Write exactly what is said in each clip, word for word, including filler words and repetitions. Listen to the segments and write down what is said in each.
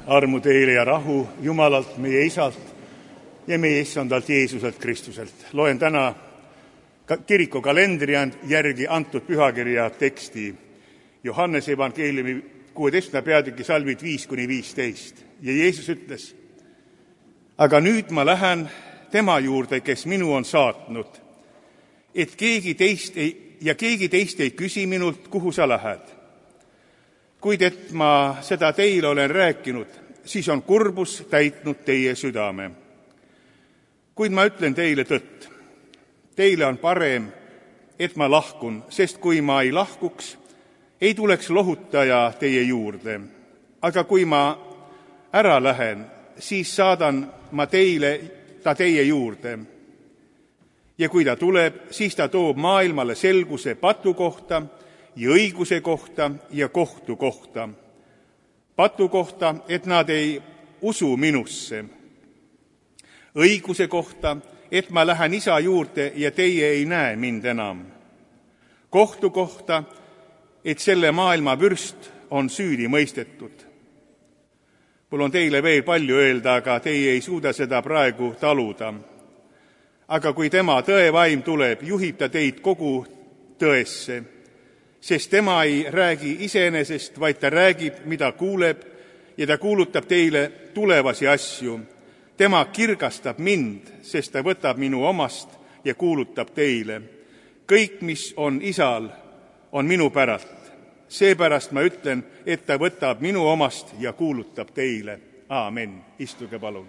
armu teile ja rahu Jumalalt, meie Isalt ja meie Issandalt Jeesuselt Kristuselt. Loen täna kiriku kalendri järgi antud pühakirja teksti Johannese evangeeliumi kuueteistkümnenda peatüki salmid viis kuni viisteist. Ja Jeesus ütles: aga nüüd ma lähen tema juurde, kes minu on saatnud, et keegi teist ei, ja keegi teist ei küsi minult, kuhu sa lähed. Kuid et ma seda teile olen rääkinud, siis on kurbus täitnud teie südame. Kuid ma ütlen teile tõtt. Teile on parem, et ma lahkun, sest kui ma ei lahkuks, ei tuleks lohutaja teie juurde. Aga kui ma ära lähen, siis saadan ma teile ta teie juurde. Ja kui ta tuleb, siis ta toob maailmale selguse patu kohta ja õiguse kohta ja kohtu kohta. Patu kohta, et nad ei usu minusse. Õiguse kohta, et ma lähen Isa juurde ja teie ei näe mind enam. Kohtu kohta, et selle maailma vürst on süüdi mõistetud. Mul on teile veel palju öelda, aga teie ei suuda seda praegu taluda. Aga kui tema tõevaim tuleb, juhib ta teid kogu tõesse, sest tema ei räägi iseenesest, vaid ta räägib, mida kuuleb, ja ta kuulutab teile tulevasi asju. Tema kirgastab mind, sest ta võtab minu omast ja kuulutab teile. Kõik, mis on Isal, on minu päralt. Seepärast ma ütlen, et ta võtab minu omast ja kuulutab teile. Aamen. Istuge palun.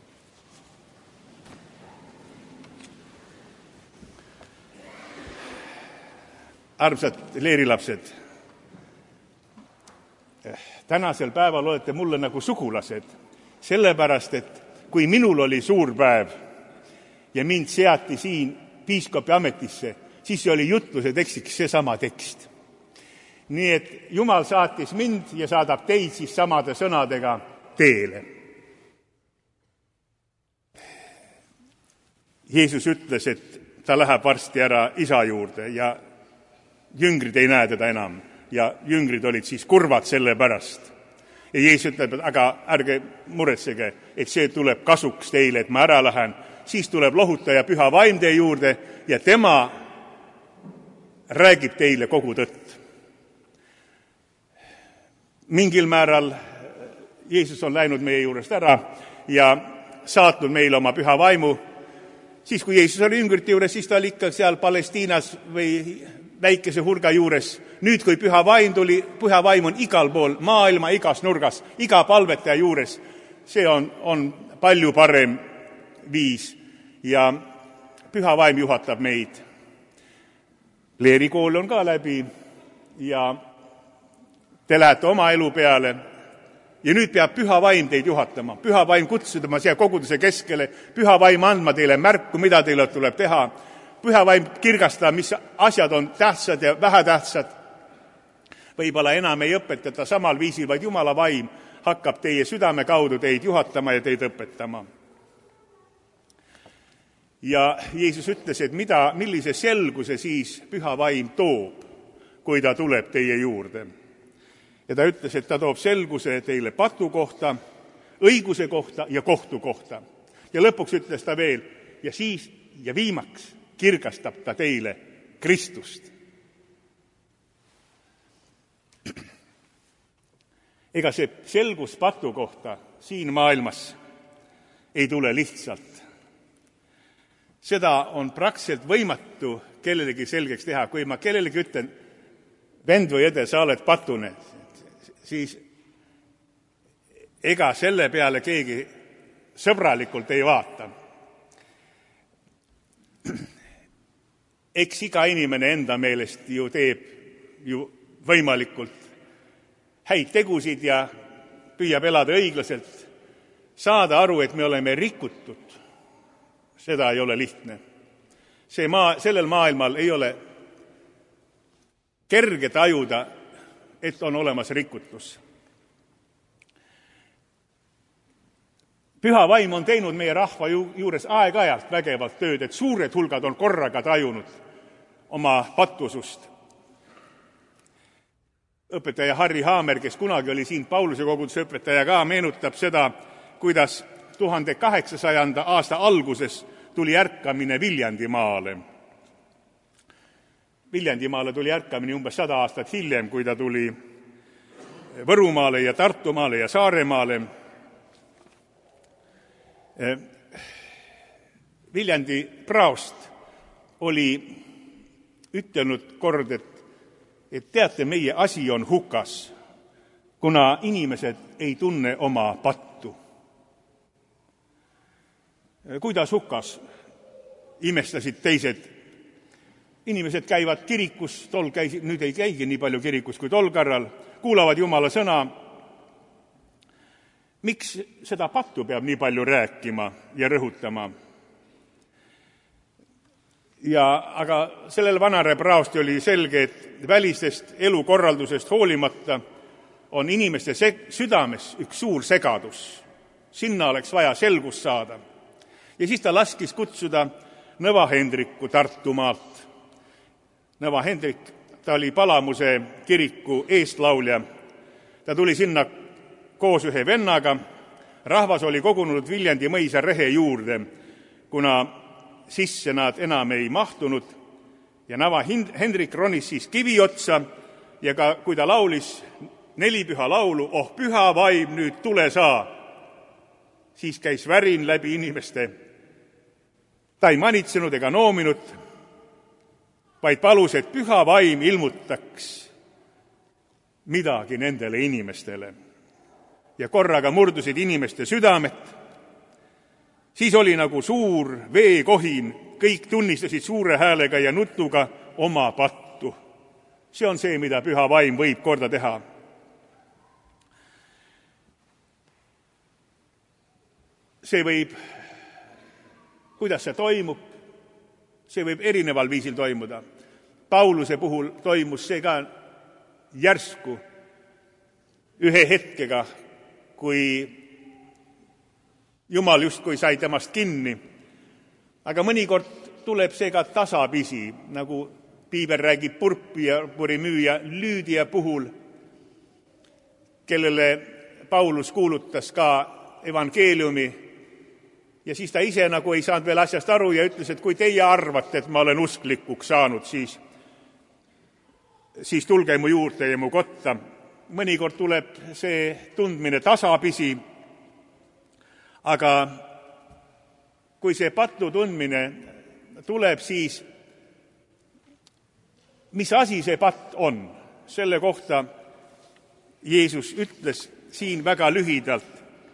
Armsad leerilapsed, tänasel päeval olete mulle nagu sugulased, sellepärast, et kui minul oli suur päev ja mind seati siin piiskopi ametisse, siis oli jutluse tekstiks seesama tekst. Nii et Jumal saatis mind ja saadab teid siis samade sõnadega teele. Jeesus ütles, et ta läheb varsti ära Isa juurde ja jüngrid ei näe teda enam ja jüngrid olid siis kurvad selle pärast. Ja Jeesus ütleb, et aga ärge muretsege, et see tuleb kasuks teile, et ma ära lähen. Siis tuleb lohutaja Püha Vaim teie juurde ja tema räägib teile kogu tõtt. Mingil määral Jeesus on läinud meie juurest ära ja saatnud meile oma Püha Vaimu. Siis kui Jeesus oli jüngrite juures, siis ta oli ikka seal Palestiinas või väikese hulga juures. Nüüd, kui Püha Vaim tuli, Püha Vaim on igal pool, maailma igas nurgas, iga palvetaja juures. See on, on palju parem viis ja Püha Vaim juhatab meid. Leerikool on ka läbi ja te lähete oma elu peale ja nüüd peab Püha Vaim teid juhatama. Püha Vaim kutsudama siia koguduse keskele, Püha Vaim andma teile märku, mida teile tuleb teha. Püha Vaim kirgastab, mis asjad on tähtsad ja vähetähtsad. Võib-olla enam ei õpetata samal viisil, vaid Jumala Vaim hakkab teie südame kaudu teid juhatama ja teid õpetama. Ja Jeesus ütles, et mida, millise selguse siis Püha Vaim toob, kui ta tuleb teie juurde. Ja ta ütles, et ta toob selguse teile patu kohta, õiguse kohta ja kohtu kohta. Ja lõpuks ütles ta veel, ja siis ja viimaks kirgastab ta teile Kristust. Ega see selgus patu kohta siin maailmas ei tule lihtsalt. Seda on praktiliselt võimatu kellelegi selgeks teha. Kui ma kellelegi ütlen, vend või õde, sa oled patune, siis ega selle peale keegi sõbralikult ei vaata. Eks iga inimene enda meelest ju teeb ju võimalikult häid tegusid ja püüab elada õiglaselt, saada aru, et me oleme rikutud. Seda ei ole lihtne. See maa, sellel maailmal ei ole kerge tajuda, et on olemas rikutus. Püha Vaim on teinud meie rahva juures aeg-ajalt vägevalt tööd, et suured hulgad on korraga tajunud oma patusust. õpetaja Harri Haamer, kes kunagi oli siin Pauluse koguduse õpetaja ka, meenutab seda, kuidas tuhande kaheksasajanda aasta alguses tuli ärkamine Viljandimaale. Viljandimaale tuli ärkamine umbes sada aastat hiljem, kui ta tuli Võrumaale ja Tartumaale ja Saaremaale. Viljandi praost oli ütelnud kord, et, et teate, meie asi on hukas, kuna inimesed ei tunne oma pattu. Kuidas hukas, imestasid teised. Inimesed käivad kirikus, tol käis, nüüd ei käigi nii palju kirikus kui tol korral, kuulavad Jumala sõna. Miks seda pattu peab nii palju rääkima ja rõhutama? Ja, aga sellel vanare praosti oli selge, et välistest elukorraldusest hoolimata on inimeste se- südames üks suur segadus. Sinna oleks vaja selgust saada. Ja siis ta laskis kutsuda Nõva Hendriku Tartumaalt. Nõva Hendrik, ta oli Palamuse kiriku eestlaulja. Ta tuli sinna koos ühe vennaga. Rahvas oli kogunud Viljandi mõisa rehe juurde, kuna sisse nad enam ei mahtunud. Ja Nõva Hendrik ronis siis kivi otsa ja ka, kui ta laulis neli püha laulu, oh püha vaim, nüüd tule saa, siis käis värin läbi inimeste. Ta ei manitsenud ega noominud, vaid palus, et püha vaim ilmutaks midagi nendele inimestele. Ja korraga murdusid inimeste südamed. Siis oli nagu suur veekohin, kõik tunnistasid suure häälega ja nutuga oma pattu. See on see, mida püha vaim võib korda teha. See võib, kuidas see toimub, see võib erineval viisil toimuda. Pauluse puhul toimus see ka järsku ühe hetkega, kui Jumal justkui sai temast kinni. Aga mõnikord tuleb see ka tasapisi, nagu piibel räägib purpuri müüja Lüüdia puhul, kellele Paulus kuulutas ka evangeeliumi. Ja siis ta ise nagu ei saanud veel asjast aru ja ütles, et kui teie arvate, et ma olen usklikuks saanud, siis, siis tulge mu juurde ja mu kotta. Mõnikord tuleb see tundmine tasapisi, aga kui see pattu tundmine tuleb, siis mis asi see patt on? Selle kohta Jeesus ütles siin väga lühidalt,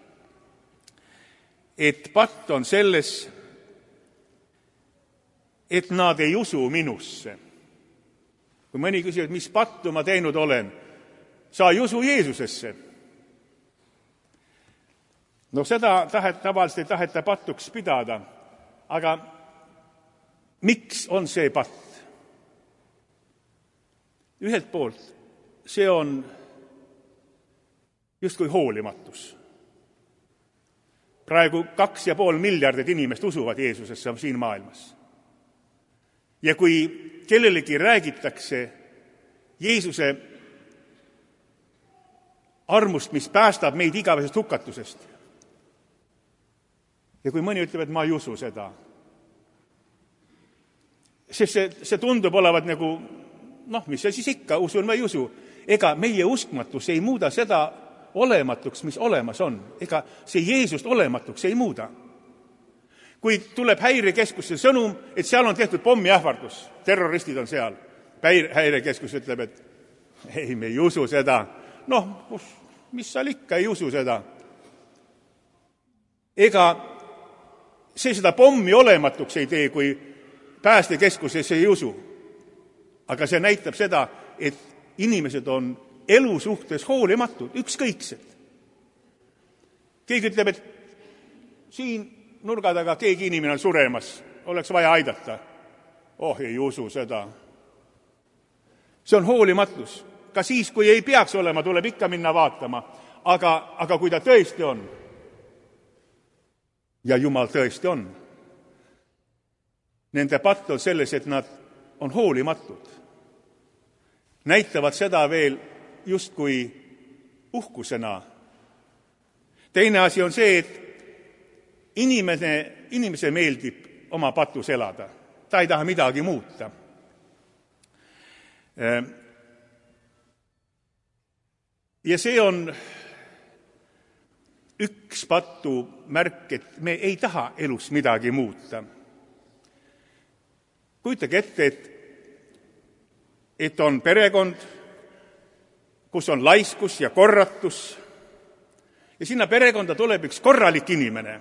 et patt on selles, et nad ei usu minusse. Kui mõni küsib, mis pattu ma teinud olen, sa ei usu Jeesusesse. No seda tahet, tavaliselt ei taheta pattuks pidada, aga miks on see patt? Ühelt poolt see on justkui hoolimatus. Praegu kaks ja pool miljardit inimest usuvad Jeesusesse siin maailmas. Ja kui kellelegi räägitakse Jeesuse armust, mis päästab meid igavesest hukatusest, ja kui mõni ütleb, et ma ei usu seda, sest see, see tundub olevat nagu, noh, mis see siis ikka, usun või ei usu. Ega meie uskmatus ei muuda seda olematuks, mis olemas on. Ega see Jeesust olematuks ei muuda. Kui tuleb häirekeskuse sõnum, et seal on tehtud pommiähvardus, terroristid on seal, häirekeskus ütleb, et ei, me ei usu seda. Noh, mis seal ikka ei usu seda? Ega see seda pommi olematuks ei tee, kui päästekeskuses ei usu. Aga see näitab seda, et inimesed on elu suhtes hoolimatud, ükskõiksed. Keegi ütleb, et siin nurga taga keegi inimene on suremas, oleks vaja aidata. Oh, ei usu seda. See on hoolimatus. Ka siis, kui ei peaks olema, tuleb ikka minna vaatama. Aga, aga kui ta tõesti on, ja Jumal tõesti on, nende patt on selles, et nad on hoolimatud. Näitavad seda veel justkui uhkusena. Teine asi on see, et inimene, inimese meeldib oma patus elada. Ta ei taha midagi muuta. Ja see on üks patu märk, et me ei taha elus midagi muuta. Kujutage ette, et, et on perekond, kus on laiskus ja korratus ja sinna perekonda tuleb üks korralik inimene.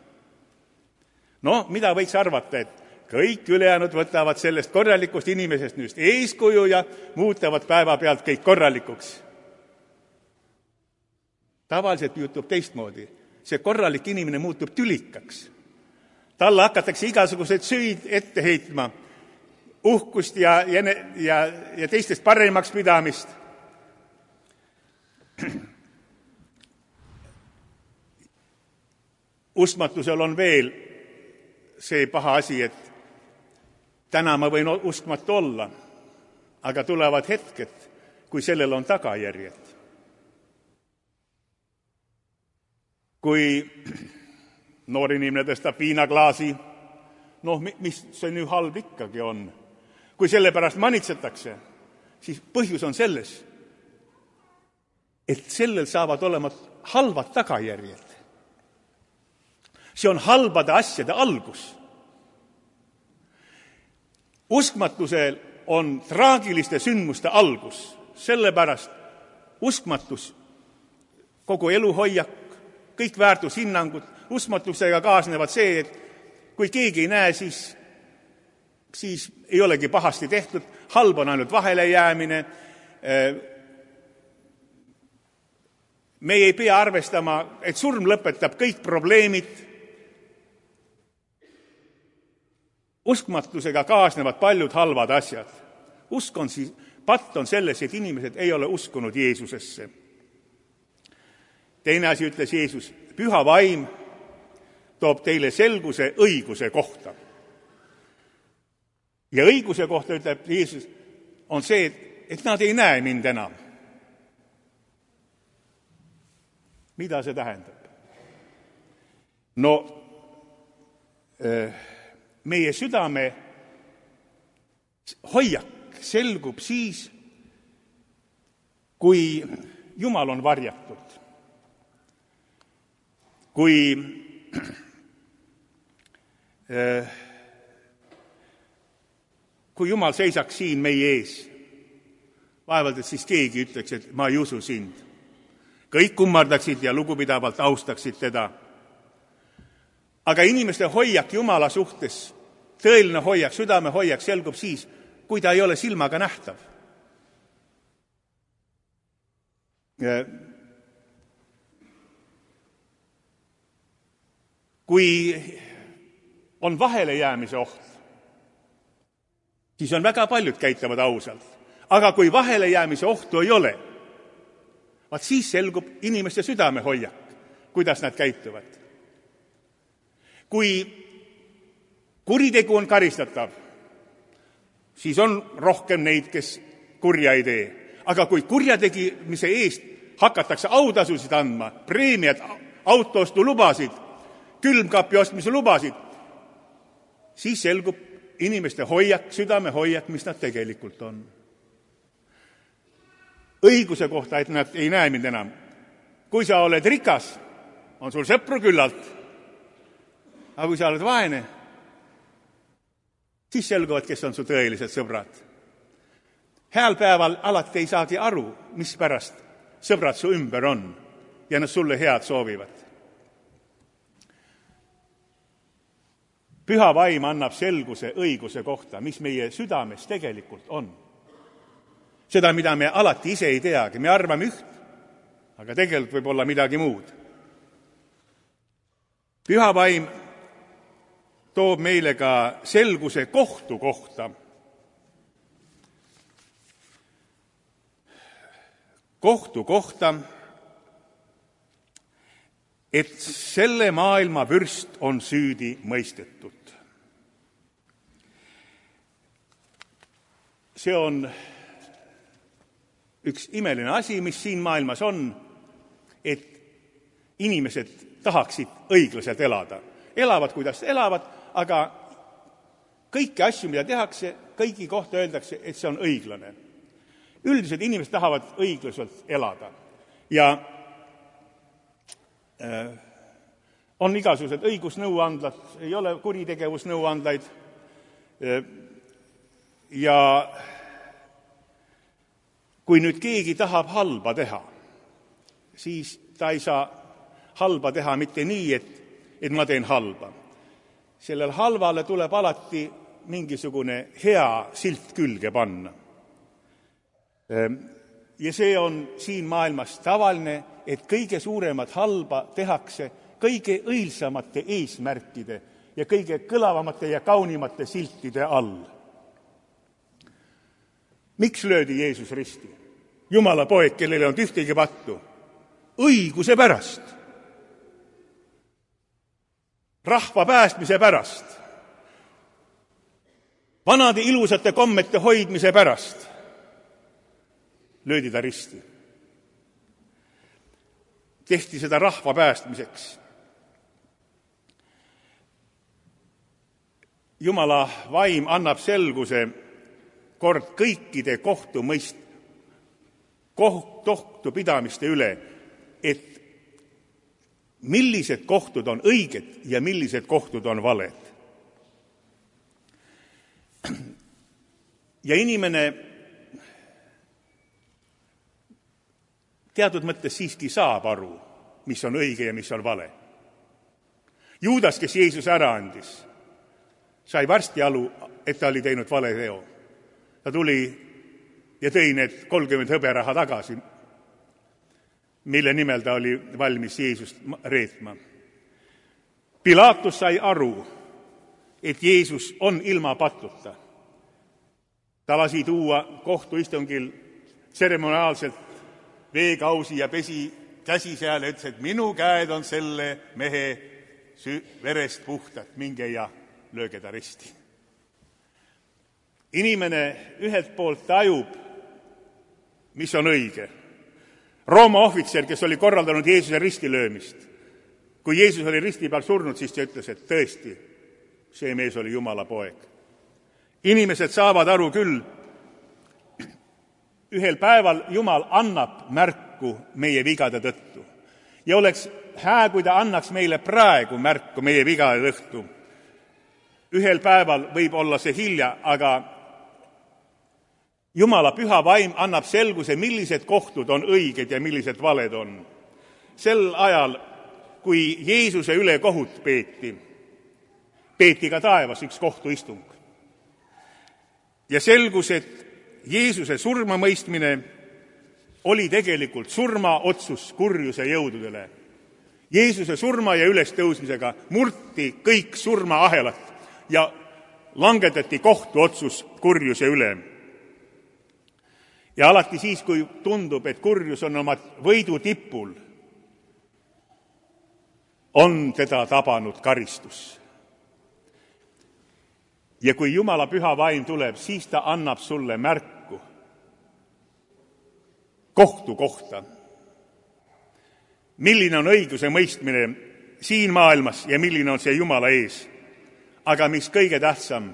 No, mida võiks arvata, et kõik ülejäänud võtavad sellest korralikust inimesest nüüd eeskuju ja muutavad päeva pealt kõik korralikuks. Tavaliselt juhtub teistmoodi. See korralik inimene muutub tülikaks. Talle hakatakse igasuguseid süüd ette heitma, uhkust ja, ja, ja, ja teistest paremaks pidamist. Uskmatusel on veel see paha asi, et täna ma võin uskmatu olla, aga tulevad hetked, kui sellel on tagajärjed. Kui noor inimene tõstab viinaklaasi, noh, mis see nüüd halb ikkagi on? Kui selle pärast manitsetakse, siis põhjus on selles, et sellel saavad olema halvad tagajärjed. See on halbade asjade algus. Uskmatusel on traagiliste sündmuste algus, sellepärast uskmatus, kogu eluhoiak, kõik väärtushinnangud, uskmatusega kaasnevad see, et kui keegi ei näe, siis, siis ei olegi pahasti tehtud, halb on ainult vahele jäämine. Me ei pea arvestama, et surm lõpetab kõik probleemid. Uskmatusega kaasnevad paljud halvad asjad. Usk on siis, patt on selles, et inimesed ei ole uskunud Jeesusesse. Teine asi ütles Jeesus, püha vaim toob teile selguse õiguse kohta. Ja õiguse kohta, ütleb Jeesus, on see, et nad ei näe mind enam. Mida see tähendab? No, meie südame hoiak selgub siis, kui Jumal on varjatud. Kui, kui Jumal seisaks siin meie ees, vaevalt, et siis keegi ütleks, et ma ei usu sind. Kõik kummardaksid ja lugupidavalt austaksid teda. Aga inimeste hoiak Jumala suhtes, tõeline hoiak, südame hoiak selgub siis, kui ta ei ole silmaga nähtav. Kui on vahele jäämise oht, siis on väga paljud käituvad ausalt. Aga kui vahele jäämise ohtu ei ole, vaat siis selgub inimeste südame hoiak, kuidas nad käituvad. Kui kuritegu on karistatav, siis on rohkem neid, kes kurja ei tee. Aga kui kurjategimise eest hakatakse autasusid andma, preemiad, autoostu lubasid, külmkapi ostmise lubasid, siis selgub inimeste hoiak, südame hoiak, mis nad tegelikult on. Õiguse kohta, et nad ei näe mind enam. Kui sa oled rikas, on sul sõpru küllalt. Aga kui sa oled vaene, siis selguvad, kes on su tõelised sõbrad. Heal päeval alati ei saagi aru, mis pärast sõbrad su ümber on ja nad sulle head soovivad. Püha vaim annab selguse õiguse kohta, mis meie südames tegelikult on. Seda, mida me alati ise ei teagi. Me arvame üht, aga tegelikult võib olla midagi muud. Püha vaim toob meile ka selguse kohtu kohta. Kohtu kohta, et selle maailma vürst on süüdi mõistetud. See on üks imeline asi, mis siin maailmas on, et inimesed tahaksid õiglaselt elada. Elavad, kuidas elavad, aga kõiki asju, mida tehakse, kõigi kohta öeldakse, et see on õiglane. Üldiselt inimesed tahavad õiglaselt elada. Ja äh, on igasugused õigusnõuandlad, ei ole kuritegevusnõuandlaid äh, ja kui nüüd keegi tahab halba teha, siis ta ei saa halba teha mitte nii, et, et ma teen halba. Sellel halvale tuleb alati mingisugune hea silt külge panna. Ja see on siin maailmas tavaline, et kõige suuremat halba tehakse kõige õilsamate eesmärkide ja kõige kõlavamate ja kaunimate siltide all. Miks löödi Jeesus risti? Jumala poeg, kellel ei olnud ühtegi pattu. Õiguse pärast. Rahva päästmise pärast. Vanade ilusate kommete hoidmise pärast. Löödi ta risti. Tehti seda rahva päästmiseks. Jumala vaim annab selguse kord kõikide kohtumõist, kohtupidamiste üle, et millised kohtud on õiged ja millised kohtud on valed. Ja inimene teatud mõttes siiski saab aru, mis on õige ja mis on vale. Juudas, kes Jeesus ära andis, sai varsti aru, et ta oli teinud vale teo. Ta tuli ja tõi need kolmkümmend hõberaha tagasi, mille nimel ta oli valmis Jeesust reetma. Pilaatus sai aru, et Jeesus on ilma patuta. Ta lasi tuua kohtuistungil tseremoniaalselt veekausi ja pesi käsi seal ja ütles, et minu käed on selle mehe verest puhtad, minge ja lööge ta risti. Inimene ühelt poolt tajub, mis on õige. Rooma ohvitser, kes oli korraldanud Jeesuse ristilöömist, kui Jeesus oli risti peal surnud, siis ta ütles, et tõesti, see mees oli Jumala poeg. Inimesed saavad aru küll, ühel päeval Jumal annab märku meie vigade tõttu. Ja oleks hää, kui ta annaks meile praegu märku meie vigade tõttu. Ühel päeval võib olla see hilja, aga Jumala püha vaim annab selguse, millised kohtud on õiged ja millised valed on. Sel ajal, kui Jeesuse üle kohut peeti, peeti ka taevas üks kohtuistung. Ja selgus, et Jeesuse surmamõistmine oli tegelikult surmaotsus kurjuse jõududele. Jeesuse surma ja ülestõusmisega murti kõik surmaahelat ja langetati kohtuotsus kurjuse üle. Ja alati siis, kui tundub, et kurjus on oma võidu tipul, on teda tabanud karistus. Ja kui Jumala püha vaim tuleb, siis ta annab sulle märku kohtu kohta. Milline on õiguse mõistmine siin maailmas ja milline on see Jumala ees. Aga mis kõige tähtsam,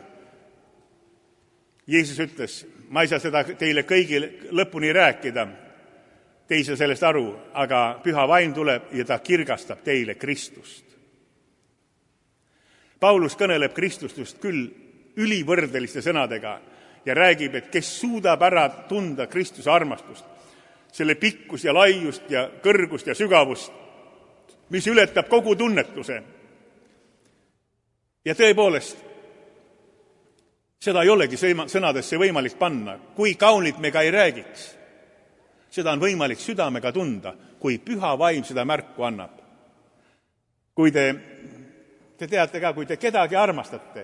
Jeesus ütles, ma ei saa seda teile kõigil lõpuni rääkida, te ei saa sellest aru, aga püha vaim tuleb ja ta kirgastab teile Kristust. Paulus kõneleb Kristustust küll ülivõrdeliste sõnadega ja räägib, et kes suudab ära tunda Kristuse armastust, selle pikkus ja laiust ja kõrgust ja sügavust, mis ületab kogu tunnetuse. Ja tõepoolest, seda ei olegi sõnadesse võimalik panna, kui kaunit me ka ei räägiks. Seda on võimalik südamega tunda, kui püha vaim seda märku annab. Kui te, te teate ka, kui te kedagi armastate,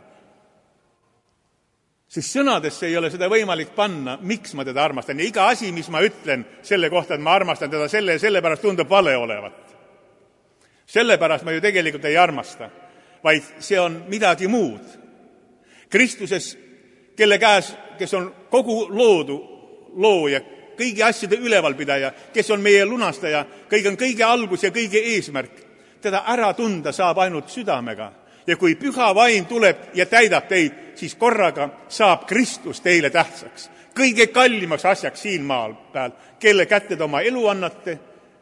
siis sõnadesse ei ole seda võimalik panna, miks ma teda armastan. Ja iga asi, mis ma ütlen selle kohta, et ma armastan teda selle ja sellepärast tundub vale olevat. Sellepärast ma ju tegelikult ei armasta, vaid see on midagi muud. Kristuses, kelle käes, kes on kogu loodu looja, kõigi asjade ülevalpidaja, kes on meie lunastaja, kõige on kõige algus ja kõige eesmärk. Teda ära tunda saab ainult südamega. Ja kui püha vaim tuleb ja täidab teid, siis korraga saab Kristus teile tähtsaks. Kõige kallimaks asjaks siin maal peal, kelle kätte te oma elu annate,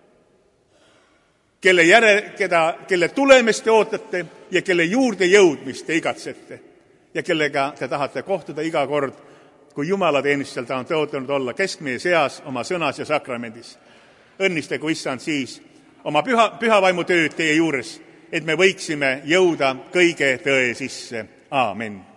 kelle, järe, keda, kelle tulemist te ootate ja kelle juurde jõudmist te igatsete ja kellega te tahate kohtuda iga kord, kui jumalateenistusel ta on tõotanud olla keskmehe seas oma sõnas ja sakramendis. Õnnistagu issand siis oma püha, pühavaimu tööd teie juures, et me võiksime jõuda kõige tõe sisse. Aamen.